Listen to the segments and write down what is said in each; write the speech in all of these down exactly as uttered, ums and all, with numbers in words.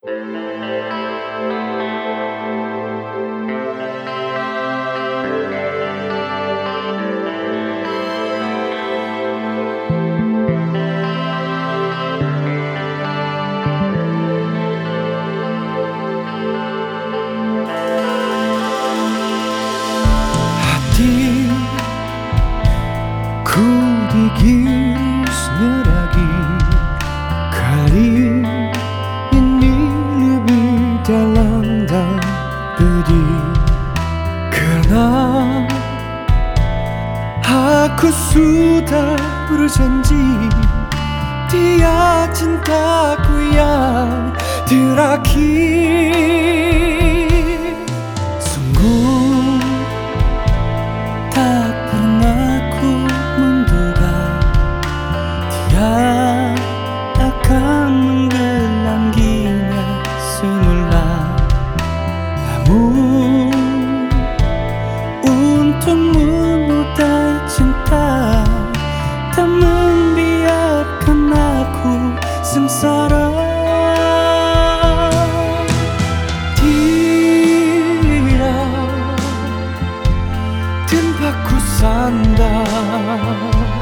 Hatiku digirisnya lagi, kali ini lebih dalam dan pedih, karena aku sudah berjanji dia cintaku yang terakhir. Sungguh tak pernah ku menduga dia akan menggelanginya semula. Namun untuk menudai cinta tak membiarkan aku sengsara. Dia tempatku sandar,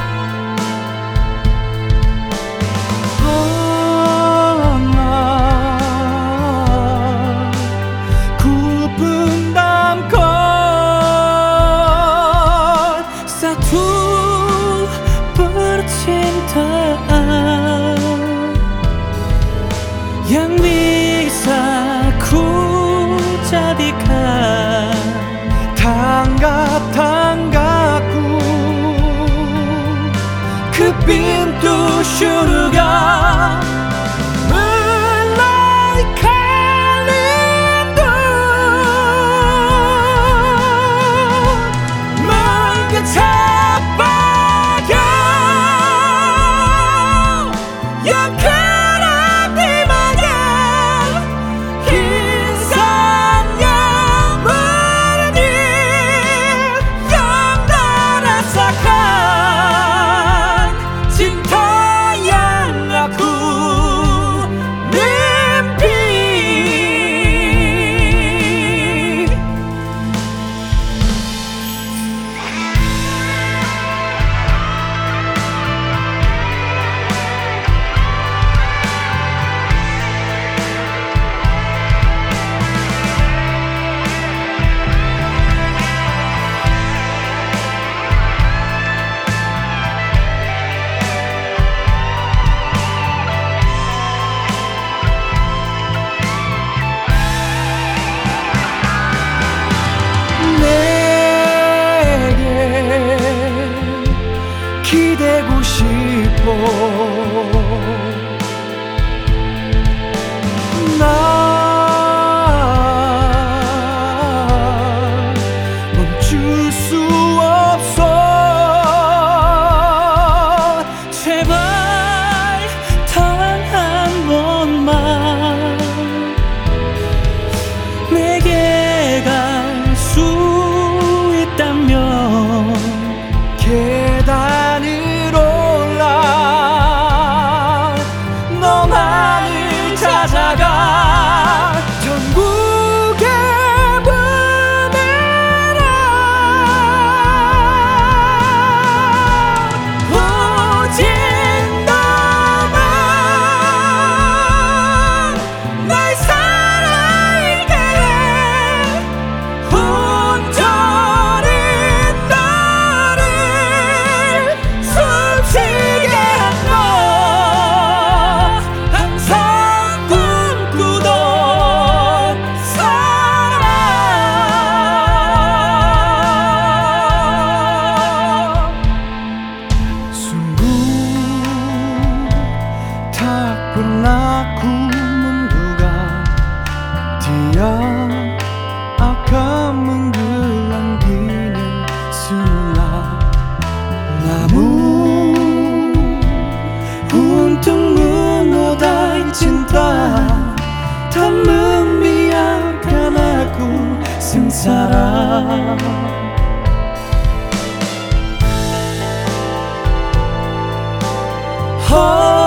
yang bisa ku jadikan tangga-tanggaku ke pintu surga. Malaikat lindung menggecap bagai yang 기대고 싶어. 난 멈출 수 없어. 제발 단 한 번만 내게 갈 수 있다면 계단을 올라 너만을 찾아가. 전국의 부메랑 오직 너만 날 사랑하게 온전히 pernah ku menduga dia akan menggelanginya semula. Namun untuk menodai cinta tak membiarkan aku sengsara. Oh